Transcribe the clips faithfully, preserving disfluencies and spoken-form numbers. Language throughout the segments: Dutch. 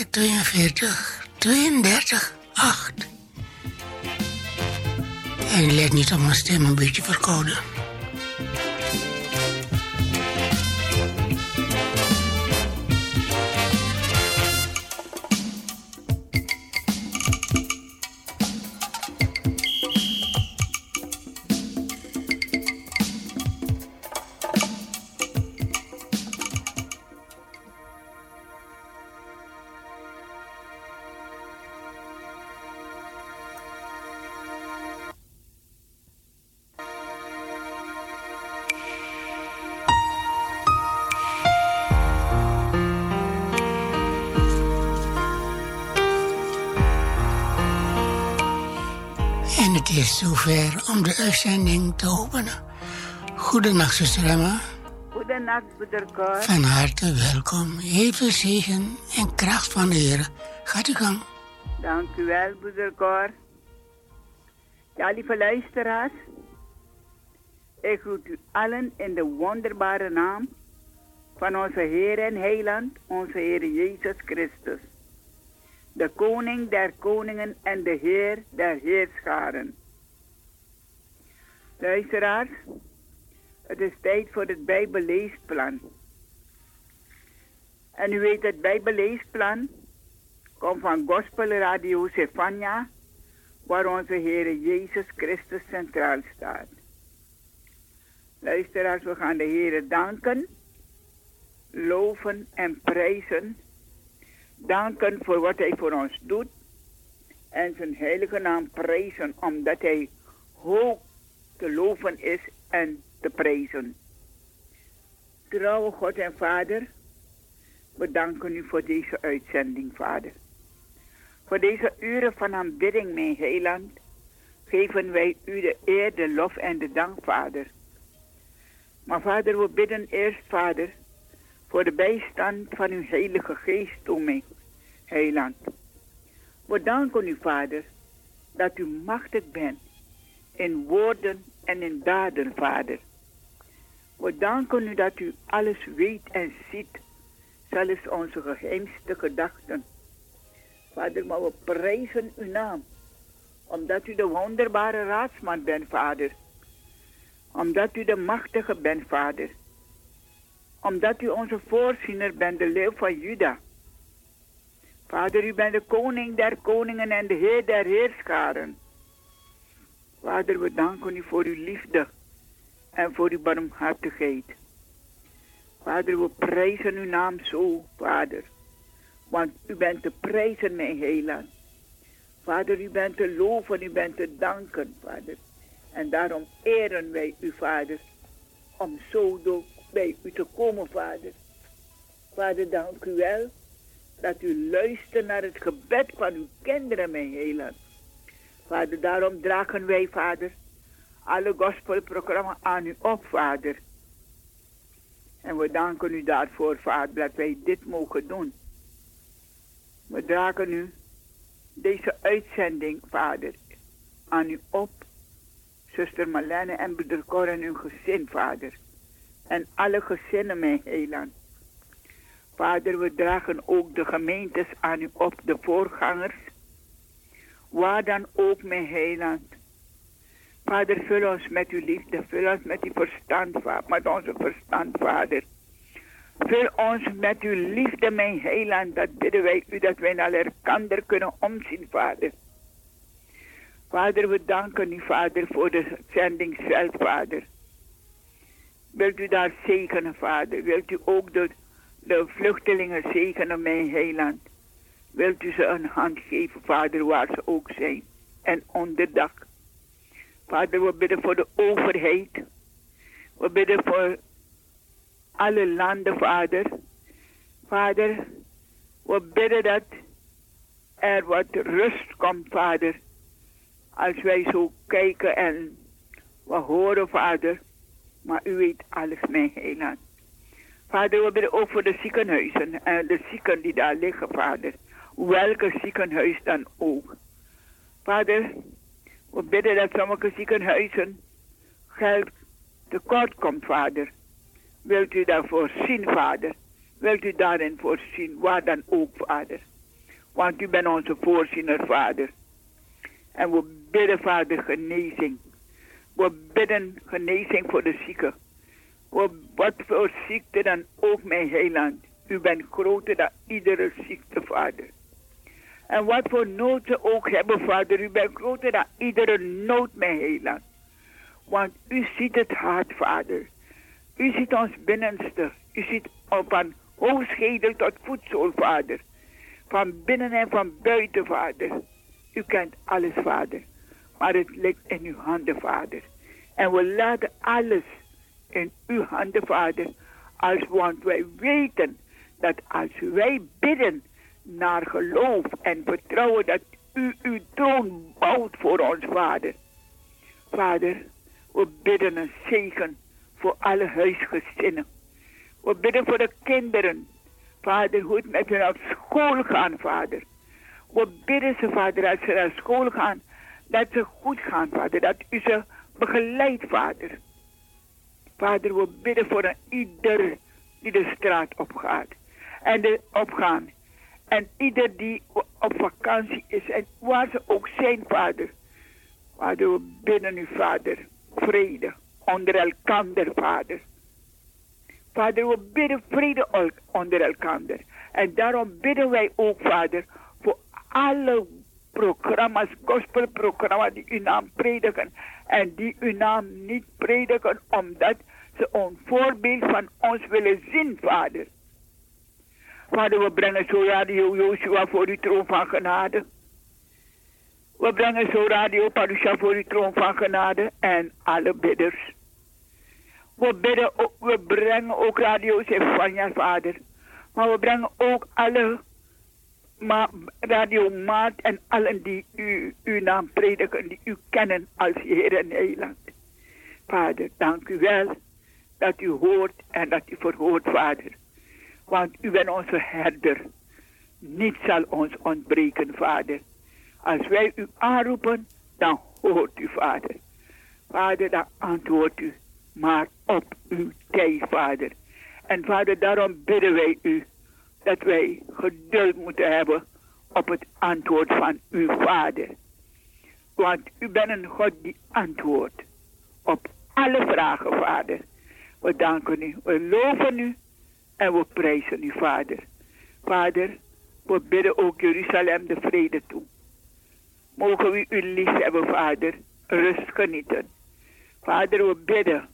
kijken, tweeënveertig, tweeëndertig, acht. En let niet op mijn stem een beetje verkouden. Het is zover om de uitzending te openen. Goedenacht, zuster Emma. Goedenacht, broeder Cor. Van harte welkom. Heel veel zegen en kracht van de Heer. Gaat u gang. Dank u wel, broeder Cor. Ja, lieve luisteraars. Ik groet u allen in de wonderbare naam van onze Heer en Heiland, onze Heer Jezus Christus. De koning der koningen en de Heer der heerscharen. Luisteraars, het is tijd voor het Bijbelleesplan. En u weet, het Bijbelleesplan komt van Gospel Radio Sefania, waar onze Heer Jezus Christus centraal staat. Luisteraars, we gaan de Heer danken, loven en prijzen. Danken voor wat hij voor ons doet. En zijn heilige naam prijzen, omdat hij hoog te loven is en te prijzen. Trouwe God en Vader, we danken u voor deze uitzending, Vader. Voor deze uren van aanbidding, mijn heiland, geven wij u de eer, de lof en de dank, Vader. Maar Vader, we bidden eerst, Vader, voor de bijstand van uw heilige geest, o mijn heiland. We danken u, Vader, dat u machtig bent in woorden en in daden, Vader. We danken u dat u alles weet en ziet, zelfs onze geheimste gedachten. Vader, maar we prijzen uw naam, omdat u de wonderbare raadsman bent, Vader. Omdat u de machtige bent, Vader. Omdat u onze voorziener bent, de leeuw van Juda. Vader, u bent de koning der koningen en de heer der heerscharen. Vader, we danken u voor uw liefde en voor uw barmhartigheid. Vader, we prijzen uw naam zo, Vader. Want u bent te prijzen, mijn heiland. Vader, u bent te loven, u bent te danken, Vader. En daarom eren wij u, Vader, om zo door bij u te komen, Vader. Vader, dank u wel dat u luistert naar het gebed van uw kinderen, mijn heiland. Vader, daarom dragen wij, Vader, alle gospelprogramma's aan u op, Vader. En we danken u daarvoor, Vader, dat wij dit mogen doen. We dragen u deze uitzending, Vader, aan u op. Zuster Marlene en broeder Cor en uw gezin, Vader. En alle gezinnen, mijn heiland. Vader, we dragen ook de gemeentes aan u op, de voorgangers. Waar dan ook, mijn heiland. Vader, vul ons met uw liefde, vul ons met uw verstand, Vader, met onze verstand, Vader. Vul ons met uw liefde, mijn heiland, dat bidden wij u, dat wij naar elkaar kunnen omzien, Vader. Vader, we danken u, Vader, voor de zending zelf, Vader. Wilt u daar zegenen, Vader? Wilt u ook de, de vluchtelingen zegenen, mijn heiland? Wilt u ze een hand geven, Vader, waar ze ook zijn? En onderdak. Vader, we bidden voor de overheid. We bidden voor alle landen, Vader. Vader, we bidden dat er wat rust komt, Vader. Als wij zo kijken en we horen, Vader. Maar u weet alles, mijn heiland. Vader, we bidden ook voor de ziekenhuizen en de zieken die daar liggen, Vader. Welke ziekenhuis dan ook. Vader, we bidden dat sommige ziekenhuizen geld tekort komt, Vader. Wilt u daarvoor zien, Vader? Wilt u daarin voorzien, waar dan ook, Vader? Want u bent onze voorziener, Vader. En we bidden, Vader, genezing. We bidden genezing voor de zieken. We, wat voor ziekte dan ook, mijn heiland. U bent groter dan iedere ziekte, Vader. En wat voor nood ze ook hebben, Vader. U bent groter dan iedere nood, mijn heiland. Want u ziet het hart, Vader. U ziet ons binnenste. U ziet van hoofdschedel tot voetzool, Vader. Van binnen en van buiten, Vader. U kent alles, Vader. Maar het ligt in uw handen, Vader. En we laten alles in uw handen, Vader. Als, want wij weten dat als wij bidden naar geloof en vertrouwen dat u uw troon bouwt voor ons, Vader. Vader, we bidden een zegen voor alle huisgezinnen. We bidden voor de kinderen. Vader, hoe het met hen naar school gaan, Vader. We bidden ze, Vader, als ze naar school gaan, dat ze goed gaan, Vader. Dat u ze begeleidt, Vader. Vader, we bidden voor een ieder die de straat opgaat. En de opgaan. En ieder die op vakantie is. En waar ze ook zijn, Vader. Vader, we bidden u, Vader. Vrede onder elkander, Vader. Vader, we bidden vrede onder elkander. En daarom bidden wij ook, Vader, voor alle programma's, gospelprogramma's die uw naam prediken. En die uw naam niet prediken, omdat ze een voorbeeld van ons willen zien, Vader. Vader, we brengen zo Radio Joshua voor uw troon van genade. We brengen zo Radio Parusha voor uw troon van genade en alle bidders. We, bidden ook, we brengen ook Radio Stefania, Vader. Maar we brengen ook alle ma Radio Maat en allen die u, uw naam prediken, die u kennen als Heer en Heiland. Vader, dank u wel dat u hoort en dat u verhoort, Vader. Want u bent onze herder. Niets zal ons ontbreken, Vader. Als wij u aanroepen, dan hoort u, Vader. Vader, dan antwoordt u. Maar op uw tijd, Vader. En Vader, daarom bidden wij u dat wij geduld moeten hebben op het antwoord van uw Vader. Want u bent een God die antwoordt op alle vragen, Vader. We danken u, we loven u en we prijzen u, Vader. Vader, we bidden ook Jeruzalem de vrede toe. Mogen we u lief hebben, Vader, rust genieten. Vader, we bidden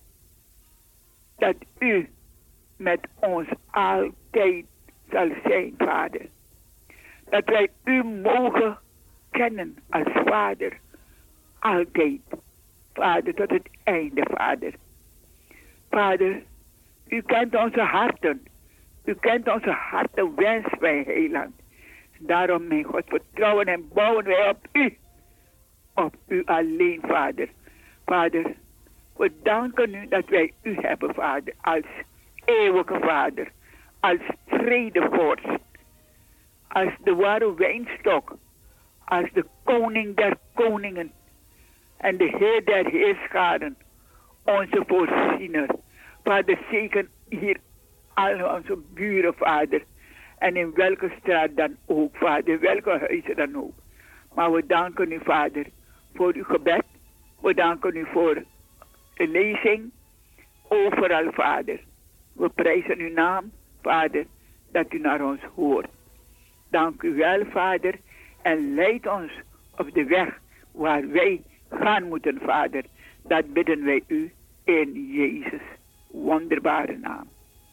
dat u met ons altijd zal zijn, Vader. Dat wij u mogen kennen als Vader. Altijd. Vader, tot het einde, Vader. Vader, u kent onze harten. U kent onze harten wens, wij heiland. Daarom, mijn God, vertrouwen en bouwen wij op u. Op u alleen, Vader. Vader, we danken u dat wij u hebben, Vader. Als eeuwige Vader. Als vredevorst. Als de ware wijnstok. Als de koning der koningen. En de Heer der heerscharen. Onze voorziener. Vader, zegen hier al onze buren, Vader. En in welke straat dan ook, Vader. Welke huizen dan ook. Maar we danken u, Vader, voor uw gebed. We danken u voor de lezing. Overal, Vader. We prijzen uw naam, Vader, dat u naar ons hoort. Dank u wel, Vader. En leid ons op de weg waar wij gaan moeten, Vader. Dat bidden wij u in Jezus' wonderbare naam.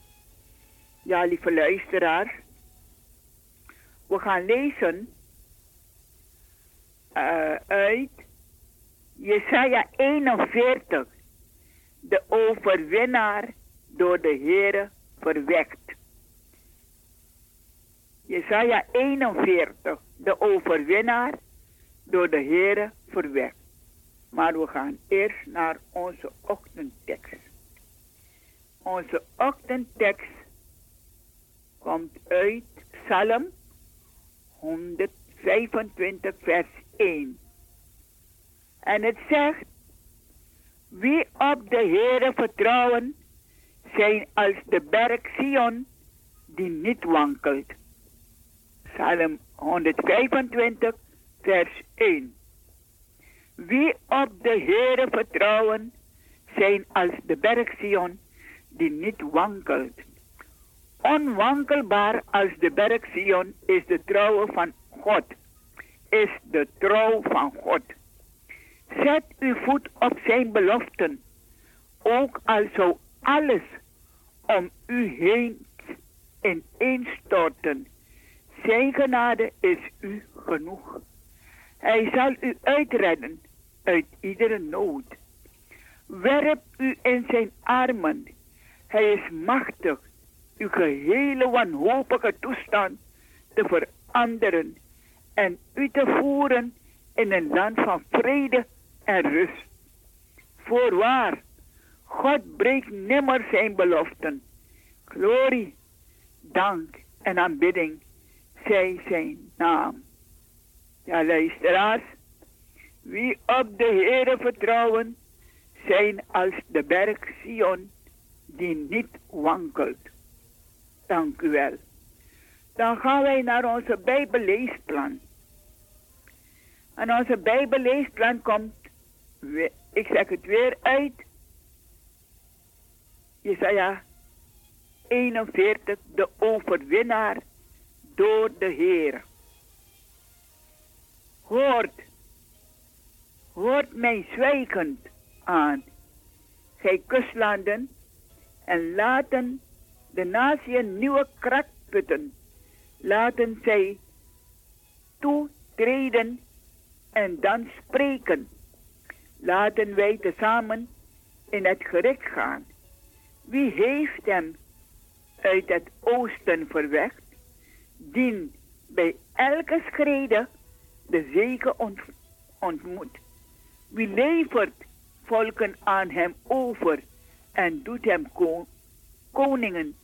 Ja, lieve luisteraar. We gaan lezen uh, uit Jesaja eenenveertig. De overwinnaar door de Heere verwekt. Jesaja eenenveertig. De overwinnaar door de Heere verwekt. Maar we gaan eerst naar onze ochtendtekst. Onze ochtendtekst komt uit Psalm honderdvijfentwintig vers één. En het zegt: wie op de Heere vertrouwen, zijn als de berg Sion die niet wankelt. Psalm honderdvijfentwintig, vers één. Wie op de Heere vertrouwen, zijn als de berg Sion, die niet wankelt. Onwankelbaar als de berg Sion is de trouw van God. Is de trouw van God. Zet uw voet op zijn beloften, ook al zou alles om u heen ineenstorten. Zijn genade is u genoeg. Hij zal u uitredden uit iedere nood. Werp u in zijn armen. Hij is machtig uw gehele wanhopige toestand te veranderen en u te voeren in een land van vrede en rust. Voorwaar, God breekt nimmer zijn beloften. Glorie, dank en aanbidding zij zijn naam. Ja, luisteraars, wie op de Heere vertrouwen, zijn als de berg Sion, die niet wankelt. Dank u wel. Dan gaan wij naar onze Bijbelleesplan. En onze Bijbelleesplan komt, ik zeg het weer uit, Jesaja eenenveertig, de overwinnaar door de Heer. Hoort, hoort mij zwijgend aan, gij kustlanden, en laten de natieën nieuwe kracht putten. Laten zij toetreden en dan spreken. Laten wij tezamen in het gericht gaan. Wie heeft hem uit het oosten verwekt, dien bij elke schrede de zege ont, ontmoet? Wie levert volken aan hem over en doet hem kon, koningen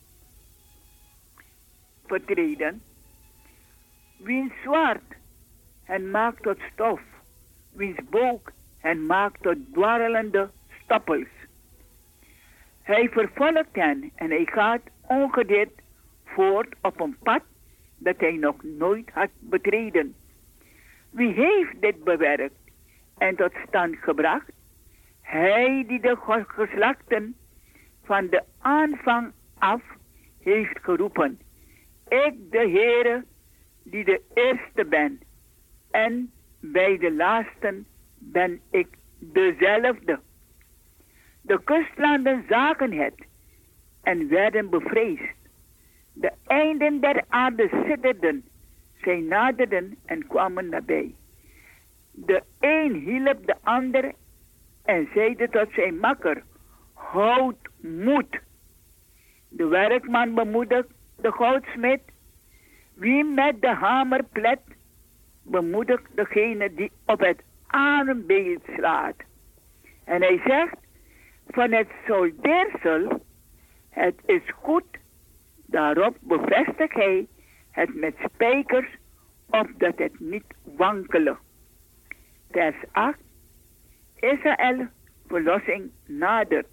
vertreden? Wiens zwaard hen maakt tot stof, wiens boog hen maakt tot dwarrelende stoppels. Hij vervolgt hen en hij gaat ongedeerd voort op een pad dat hij nog nooit had betreden. Wie heeft dit bewerkt en tot stand gebracht? Hij die de geslachten van de aanvang af heeft geroepen. Ik, de Heere, die de eerste ben, en bij de laatsten ben ik dezelfde. De kustlanden zagen het en werden bevreesd. De einden der aarde sidderden, zij naderden en kwamen nabij. De een hielp de ander en zeide tot zijn makker, houd moed. De werkman bemoedigt de goudsmid. Wie met de hamer plet, bemoedigt degene die op het armbeeld slaat. En hij zegt, van het soldeersel, het is goed, daarop bevestigt hij het met spijkers, opdat het niet wankele. Vers acht. Israël, verlossing nadert.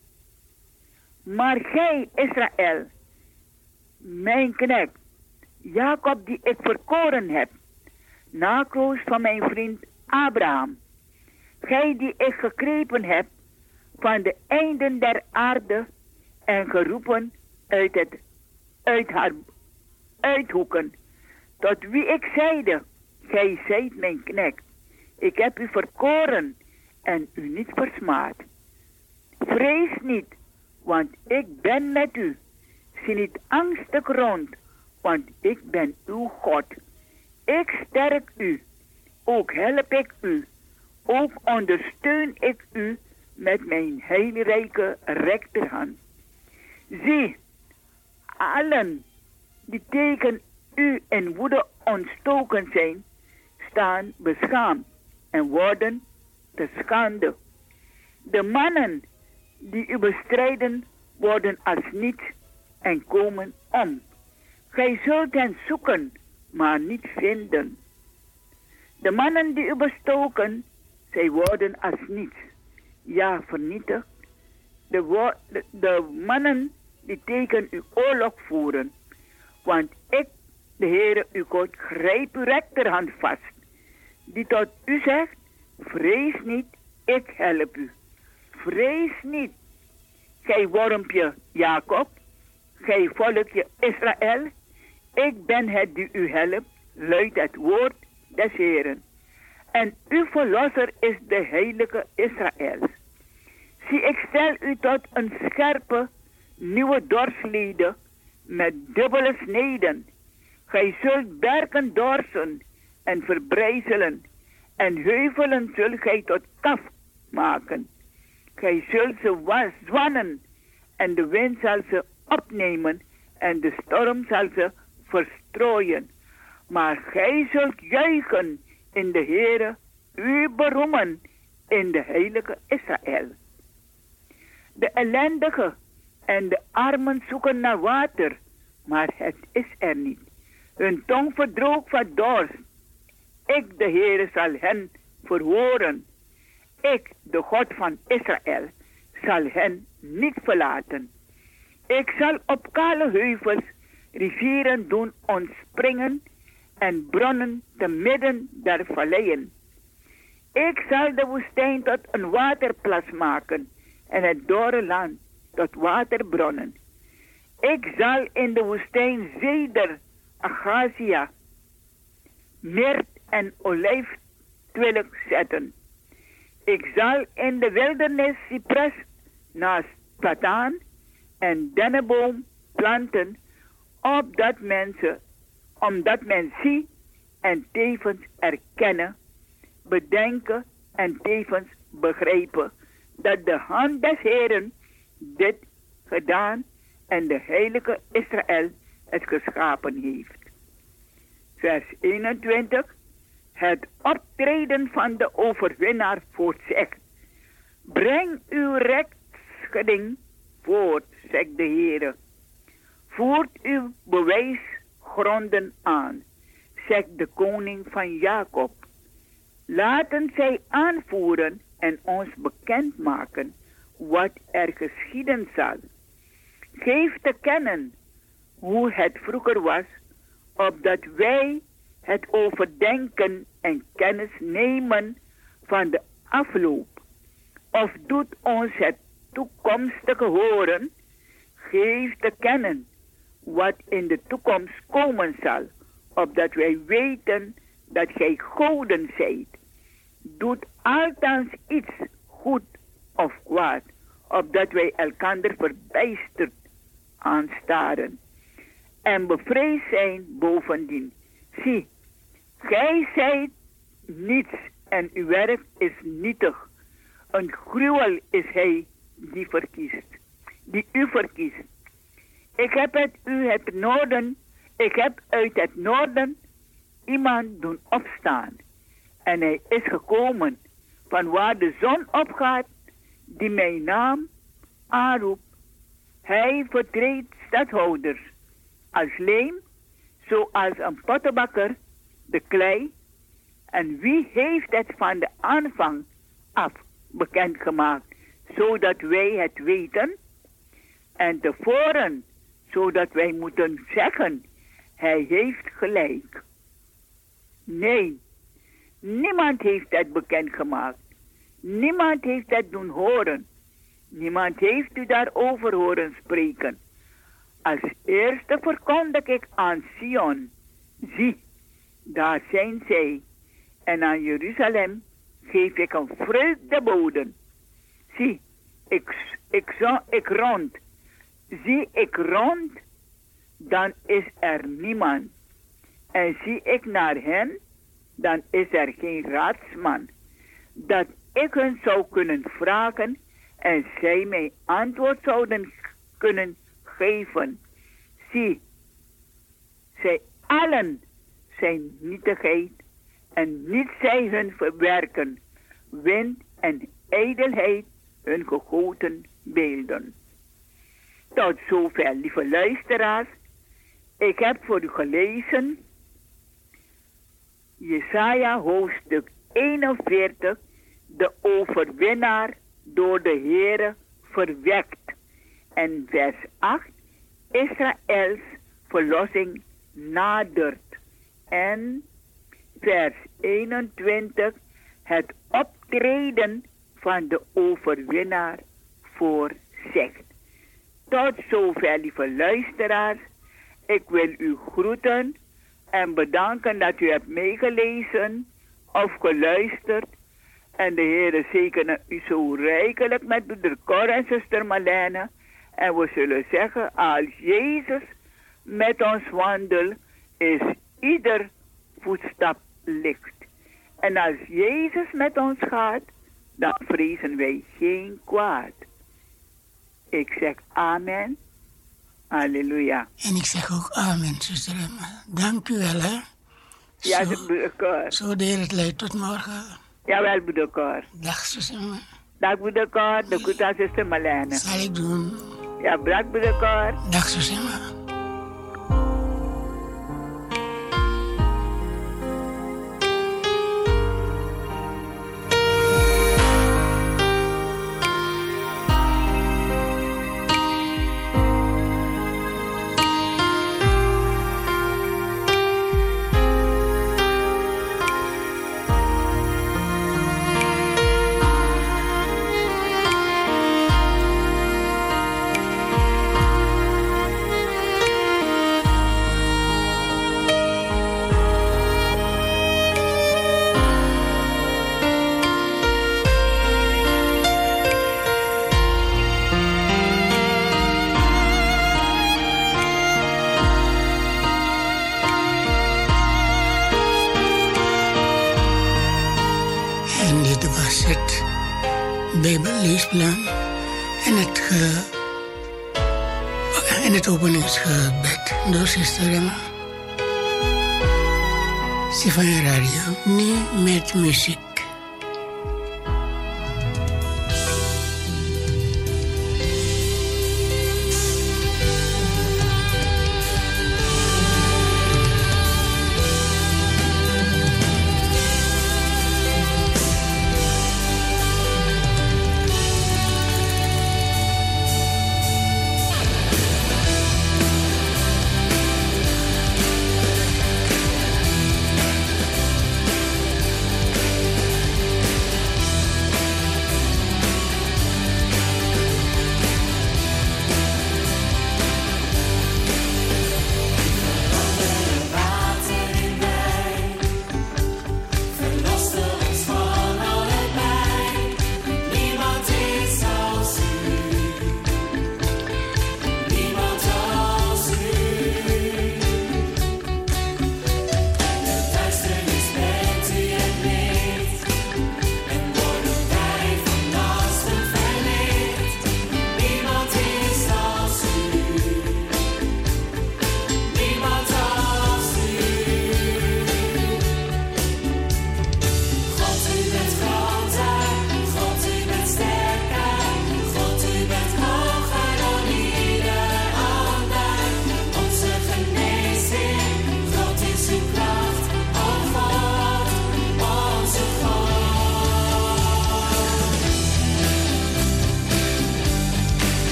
Maar gij, Israël, mijn knecht, Jacob die ik verkoren heb, nakroost van mijn vriend Abraham, gij die ik gegrepen heb van de einden der aarde en geroepen uit, het, uit haar uithoeken, tot wie ik zeide, gij zijt mijn knecht, ik heb u verkoren en u niet versmaad. Vrees niet, want ik ben met u. Zie niet angstig rond, want ik ben uw God. Ik sterk u, ook help ik u, ook ondersteun ik u met mijn heilrijke rechterhand. Zie, allen die tegen u in woede ontstoken zijn, staan beschaamd en worden te schande. De mannen die u bestrijden worden als niets en komen om. Gij zult hen zoeken, maar niet vinden. De mannen die u bestoken, zij worden als niets. Ja, vernietigd. De, wo- de, de mannen die tegen u oorlog voeren. Want ik de Heere uw God, grijp uw rechterhand vast, die tot u zegt, vrees niet, ik help u. Vrees niet, gij wormpje Jacob, gij volkje Israël, ik ben het die u helpt, luidt het woord des Heeren. En uw verlosser is de heilige Israëls. Zie, ik stel u tot een scherpe, nieuwe dorsleden met dubbele sneden. Gij zult berken dorsen en verbrijzelen, en heuvelen zult gij tot kaf maken. Gij zult ze wa- zwannen, en de wind zal ze opnemen, en de storm zal ze verstrooien. Maar gij zult juichen in de Heere, u beroemen in de heilige Israël. De ellendigen en de armen zoeken naar water, maar het is er niet. Hun tong verdroogt van dorst. Ik, de Heere, zal hen verhoren. Ik, de God van Israël, zal hen niet verlaten. Ik zal op kale heuvels rivieren doen ontspringen en bronnen te midden der valleien. Ik zal de woestijn tot een waterplas maken en het dorre land tot waterbronnen. Ik zal in de woestijn zeder, acacia, mirt en olijftwillig zetten. Ik zal in de wildernis cypres naast plataan en dennenboom planten, opdat mensen, omdat men zie en tevens erkennen, bedenken en tevens begrijpen dat de hand des Heeren dit gedaan en de heilige Israël het geschapen heeft. Vers eenentwintig. Het optreden van de overwinnaar voortzegt. Breng uw rechtsgeding voort, zegt de Heere. Voert uw bewijsgronden aan, zegt de koning van Jacob. Laten zij aanvoeren en ons bekendmaken wat er geschieden zal. Geef te kennen hoe het vroeger was, opdat wij het overdenken en kennis nemen van de afloop. Of doet ons het toekomstige horen, geef te kennen wat in de toekomst komen zal, opdat wij weten dat gij goden zijt. Doet althans iets goed of kwaad, opdat wij elkander verbijsterd aanstaren en bevreesd zijn bovendien. Zie, gij zijt niets en uw werk is nietig. Een gruwel is hij die verkiest, die u verkiest. Ik heb het u het noorden, ik heb uit het noorden iemand doen opstaan. En hij is gekomen van waar de zon opgaat, die mijn naam aanroept. Hij vertreedt stadhouders als leem, zoals een pottenbakker de klei. En wie heeft het van de aanvang af bekendgemaakt, zodat wij het weten? En tevoren, zodat wij moeten zeggen, hij heeft gelijk. Nee, niemand heeft het bekendgemaakt. Niemand heeft het doen horen. Niemand heeft u daarover horen spreken. Als eerste verkondig ik aan Sion, zie, daar zijn zij. En aan Jeruzalem geef ik een vreugdeboden. Zie, ik, ik, zo, ik rond. Zie ik rond, dan is er niemand. En zie ik naar hen, dan is er geen raadsman. Dat ik hun zou kunnen vragen en zij mij antwoord zouden kunnen geven. Zie, zij allen zijn nietigheid en niet zij hun verwerken, wind en ijdelheid hun gegoten beelden. Tot zover, lieve luisteraars. Ik heb voor u gelezen Jesaja hoofdstuk eenenveertig, de overwinnaar door de Heere verwekt. En vers acht, Israëls verlossing nadert. En vers eenentwintig, het optreden van de overwinnaar voorzegt. Tot zover, lieve luisteraars. Ik wil u groeten en bedanken dat u hebt meegelezen of geluisterd. En de Heer zegene u zo rijkelijk met broeder Cor en zuster Marlene. En we zullen zeggen, als Jezus met ons wandelt, is ieder voetstap licht. En als Jezus met ons gaat, dan vrezen wij geen kwaad. Ik zeg amen. Halleluja. En ik zeg ook amen, zuster Emma. Dank u wel, hè. Ja, Zo- broeder Cor. Zo de Heer het leidt tot morgen. Jawel, broeder Cor. Dag, zuster Emma. Dag, broeder Cor. De groet aan zuster Marlene. Zal ik doen. Ja, bedankt, broeder Cor. Dag, zuster Emma. En dit was het Bijbelleesplan en het, ge... en het openingsgebed door zuster Emma. Stefania Radio, nu met muziek.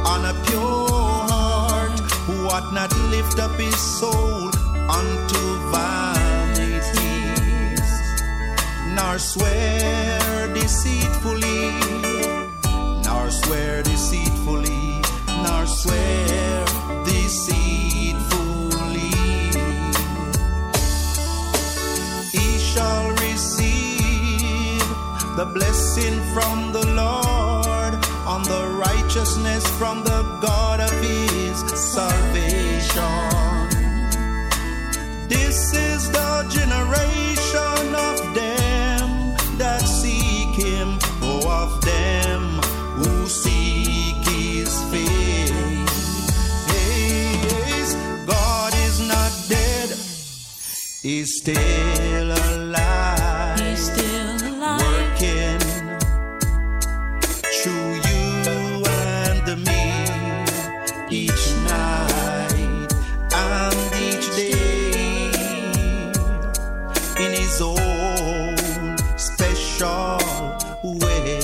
on a pure heart, who ought not lift up his soul unto vanities, nor swear deceitfully, nor swear deceitfully, nor swear deceitfully. He shall receive the blessing from the Lord, on the righteousness from the God of his salvation. This is the generation of them that seek him, oh, of them who seek his face. Yes, God is not dead, he's still alive, he's still alive, working through you and me each night and each day, in his own special way.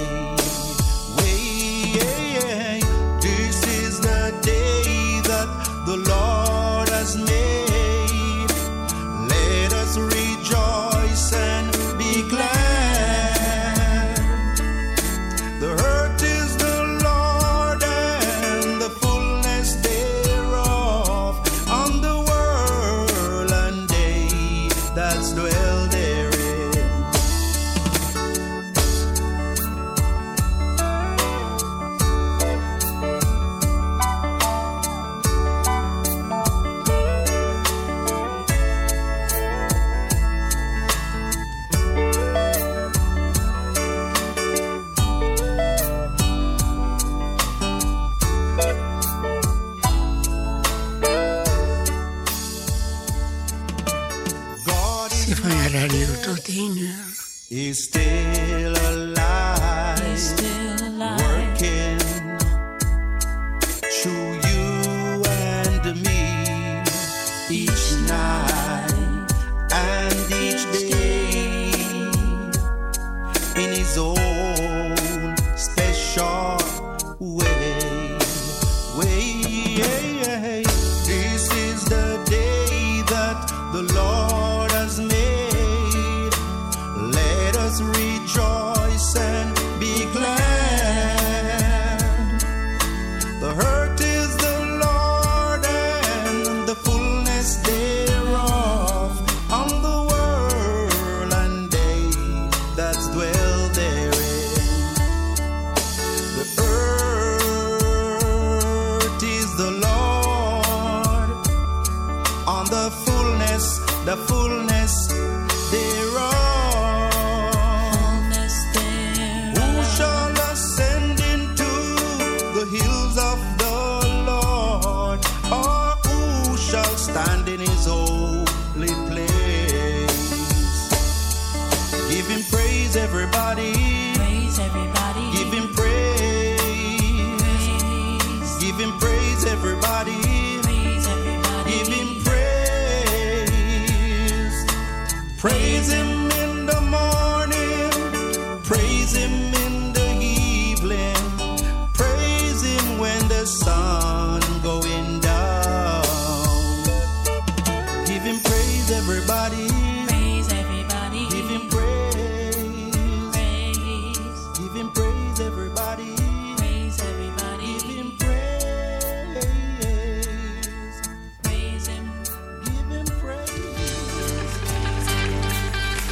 Way. This is the day that the Lord has made. Let us rejoice and be glad. The earth is the Lord and the fullness thereof, on the world and they that dwell therein. God is Stefania Radio tot één uur. is still alive, he's still alive, working through you and me each night and each day, in his own special way. Way. This is the day that the Lord has made. Let us rejoice and be glad. The earth is the Lord and the fullness thereof, on the world and they that dwell therein. The earth is the Lord, on the fullness, the fullness thereof. fullness there. Who shall ascend into the hills of the Lord, or who shall stand in his holy place? Give him praise, everybody. Praise everybody, Give him praise. praise, Give him praise, everybody. praise everybody, Give him praise. Praise him in the morning. Praise him in the evening. Praise him when the sun going down. Give him praise, everybody. praise everybody, Give him praise. praise, Give him praise, everybody. praise everybody, Give him praise. praise him, Give him praise.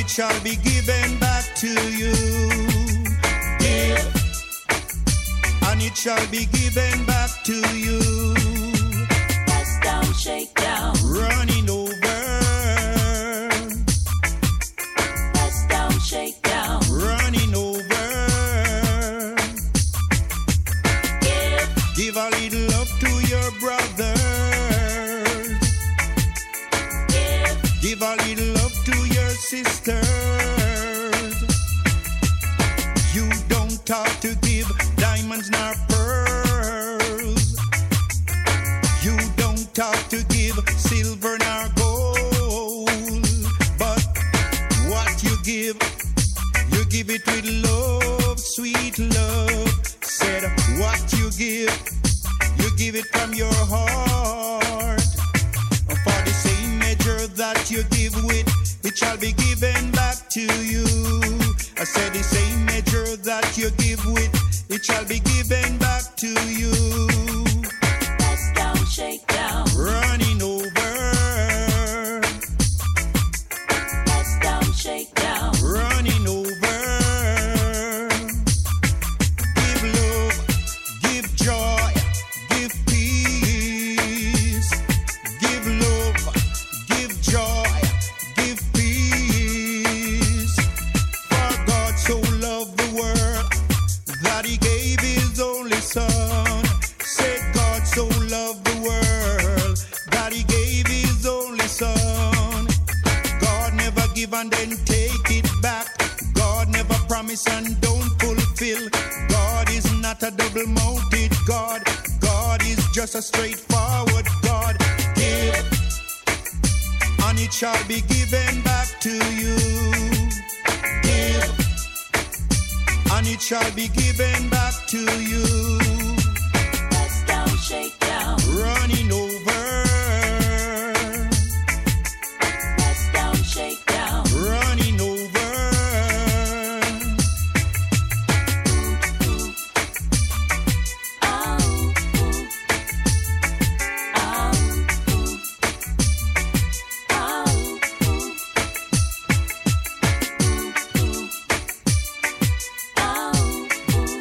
it shall be given back to you. Give, and it shall be given back to you. Press down, shake down. Running over. Press down, shake down. Running over. Give, Give a little love to your brothers. give, Give a little love to your sisters. You don't have to give diamonds nor pearls. You don't have to give silver nor gold. But what you give, you give it with love, sweet love. Said what you give, you give it from your heart. For the same measure that you give with, it shall be given back to you. I said the same measure that you give with, it shall be given back to you. press down, shake down. Running over, Press down, shake down. running over. Give love, give joy, give peace. Give love, give joy, give peace. For God so loved the world that he gave his only son. Say God so loved the world that he gave his only son. God never give and then take it back. God never promise and don't fulfill. God is not a double-mounted God. God is just a straightforward God. Give, and it shall be given back to you. Give, and it shall be given back to you. Press down, shake down. Running over. Press down, shake down. Running over. Oh, ooh. Oh, ooh. Oh, ooh. Ooh, ooh. Oh, ooh.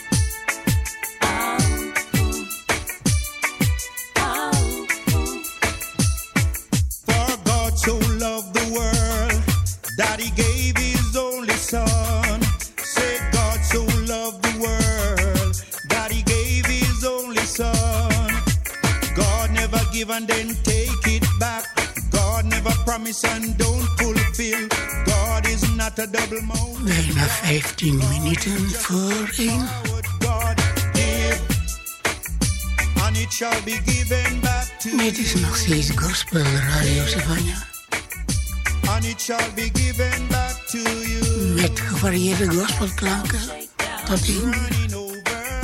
For God so loved the world that he gave his only son. Say God so loved the world that he gave his only son. God never give and then take it back. God never promise and don't fulfill. God is not a double mouth. Bijna vijftien minuten voor één. God give, and it shall be given back to Dit is nog steeds Gospel Radio Savannah. and it shall be given back to you. Met gevarieerde gospelklanken tot één. Running over,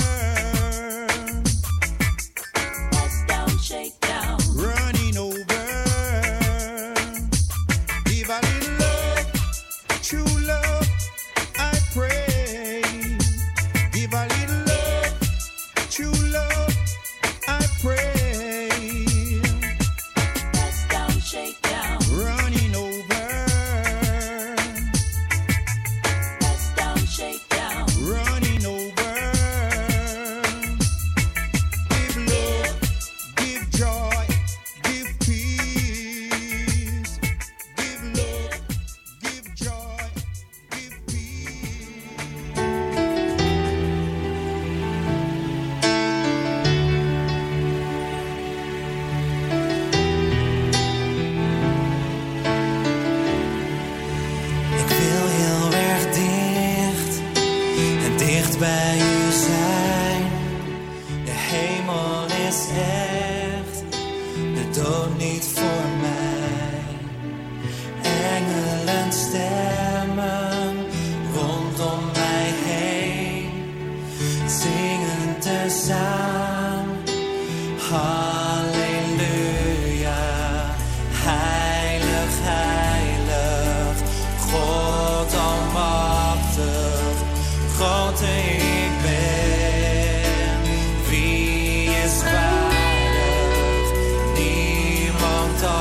Press down, shake down. running over. Give a little love, true love, I pray. Give a little love, true love, I pray. Press down, shake down. Running over, Press down, shake down. running over. Give love, give joy, give peace. Give love, give joy, give peace. Ik wil heel erg dicht en dicht bij u zijn. De hemel is echt, de dood niet voor mij. Engelen stemmen rondom mij heen, zingen tezamen. Halleluja, heilig, heilig, God almachtig, grote ik ben. Wie is waardig? Niemand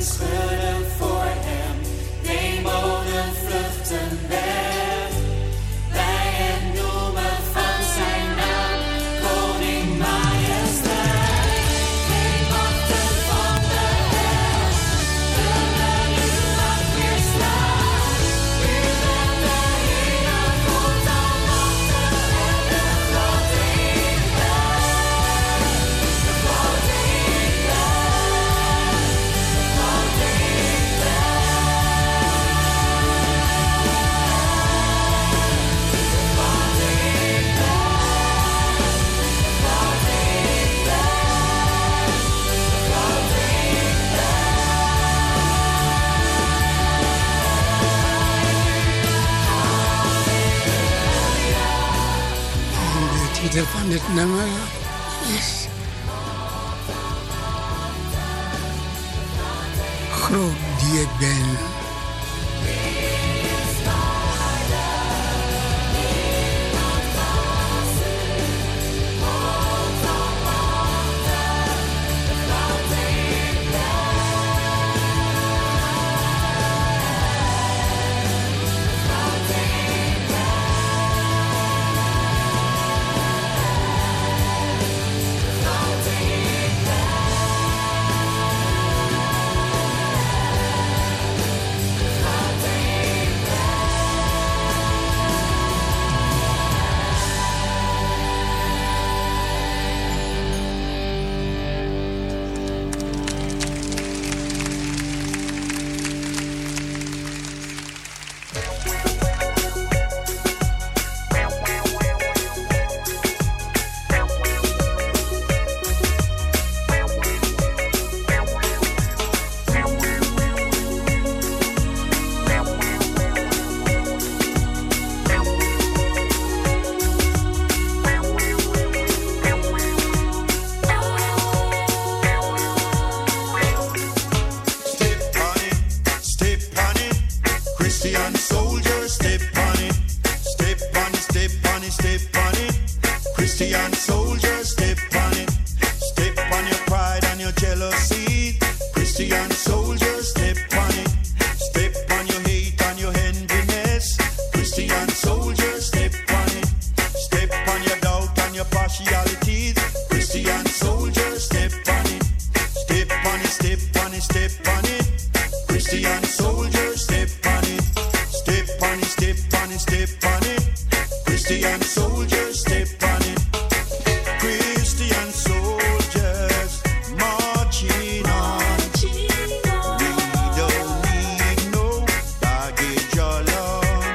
en schudden voor hem demonen vluchten weg. Bij het noemen van zijn naam, koning majesteit. Geen machten van de hel kunnen uw macht weerstaan. U bent de Heer, God almachtig en de grote in wet. De grote in wet. De grote in En de titel van dit nummer is Groot die ik ben. Christian soldier, step on it. Step on it, step on it, step on it. Christian soldier, step on it. Step on your pride and your jealousy. Christian soldier, step on it. Step on your hate and your enviness. Christian soldier, step on it. Step on your doubt and your partialities. Christian soldier, step on it. Step on it, step on it, step on it. Christian soldier, step on it. Step on it, step on it, step on it. Christian soldiers, step on it. Christian soldiers marching on. We don't need no baggage along.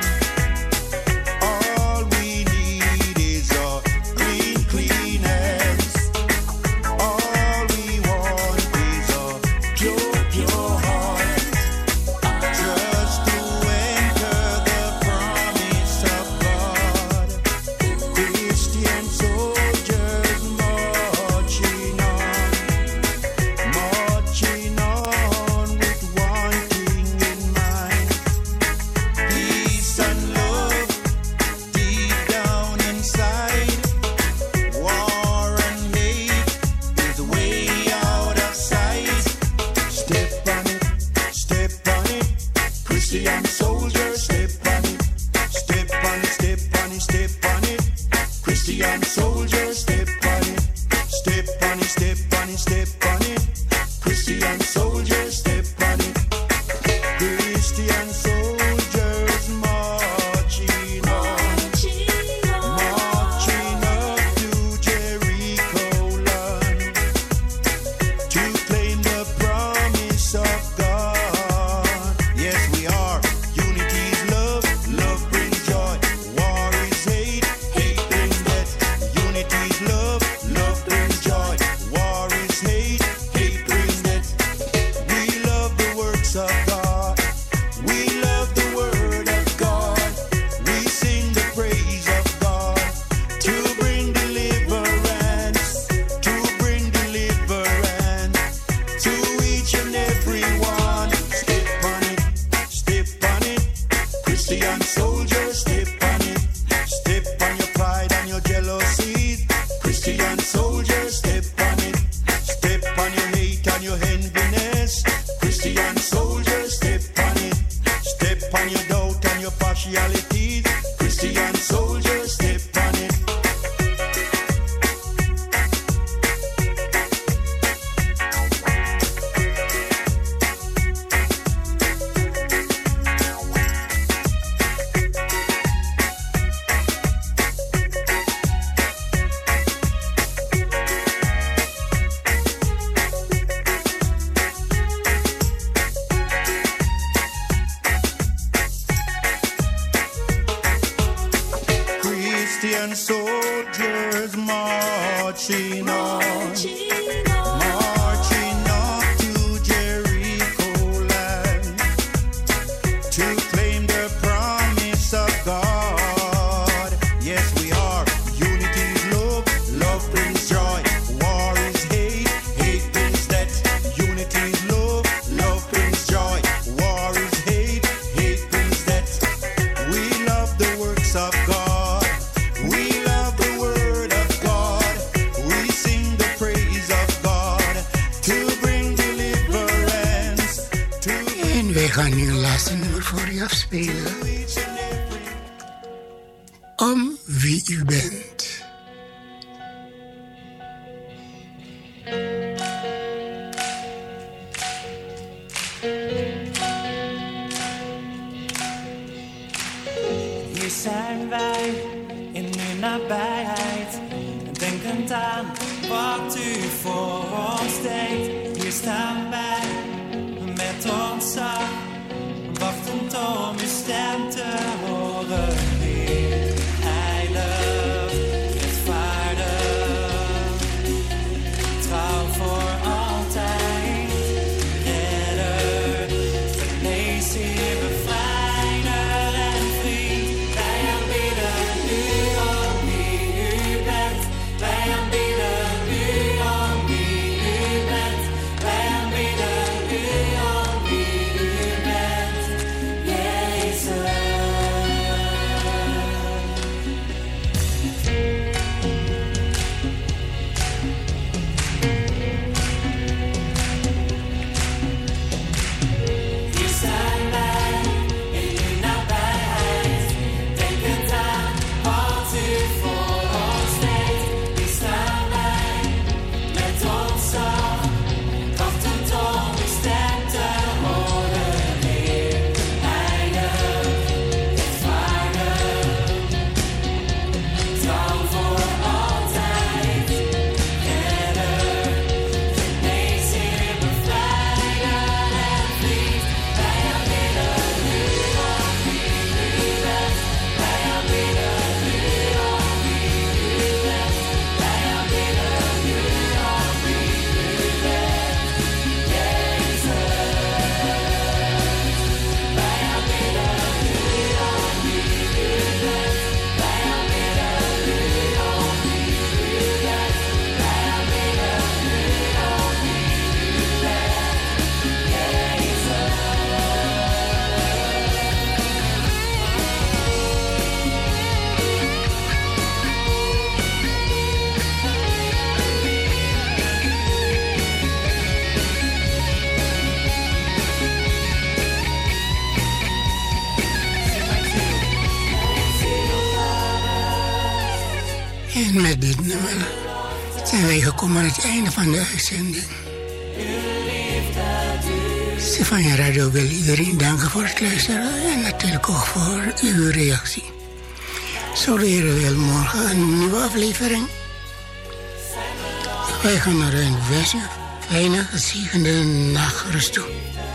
All we need is a clean, clean hands. All we want is a pure, pure heart. Just to enter the promise of God. Christian soldiers marching on, marching on with one thing in mind. Peace and love deep down inside. War and hate is way out of sight. Step on it, step on it. Christian soldiers, step on it. Step on it, step on it, step on it. Christian soldiers, step on it. Step on it, step on it, step on it. Christian soldiers, step on it. Christian soldiers marching on, marching up to Jericho land to claim the promise of God. Yes, we are. Unity is love, love brings joy. War is hate, hate brings death. Unity is love, love brings joy. War is hate, hate brings death. We love the works of God. We love the word of God. We sing the praise of God to bring deliverance, to bring deliverance to each and every one. Step on it, step on it. Christian soldiers, step on it. Step on your pride and your jealousy. Christian soldiers, step on it. Step on your hate and your enviness. Christian soldiers marching on, Marching on. marching up to Jericho land to claim the promise of God. Yes, we are. Unity is love, love brings joy. War is hate, hate brings death. Unity is love, love brings joy. War is hate, hate brings death. We love the works of God. We love the word of God. We sing the praise of God to bring deliverance to En wij gaan nu een laatste nummer voor u afspelen. each and every. Om wie u bent. Hier zijn wij in uw nabijheid, denkend aan wat u voor ons deed. Hier staan wij met ons zang, wachtend om uw stem te horen. Heer, heilig, rechtvaardig, trouw voor altijd, redder, geneesheer, bevrijder en vriend. Wij aanbidden u om wie u bent. Wij aanbidden u om wie u bent. Wij aanbidden u om wie u bent. Jezus. Hier zijn wij in uw nabijheid, denkend aan wat u voor ons deed. Hier staan wij met ons zang, wachtend om uw stem te horen. Heer, heilig, rechtvaardig, trouw voor altijd, redder, geneesheer, bevrijder en vriend. Wij aanbidden u om wie u bent. Wij aanbidden u om wie u bent. Wij aanbidden u om wie u bent. Jezus. Wij aanbidden u om wie u bent. Wij aanbidden u om wie u bent. Wij aanbidden u om wie u bent. Jezus. En met dit nummer zijn wij gekomen aan het einde van de uitzending. Stefania Radio wil iedereen danken voor het luisteren en natuurlijk ook voor uw reactie. Zo leren we morgen een nieuwe aflevering. Wij gaan naar een wensen fijne, gezegende nachtrust toe.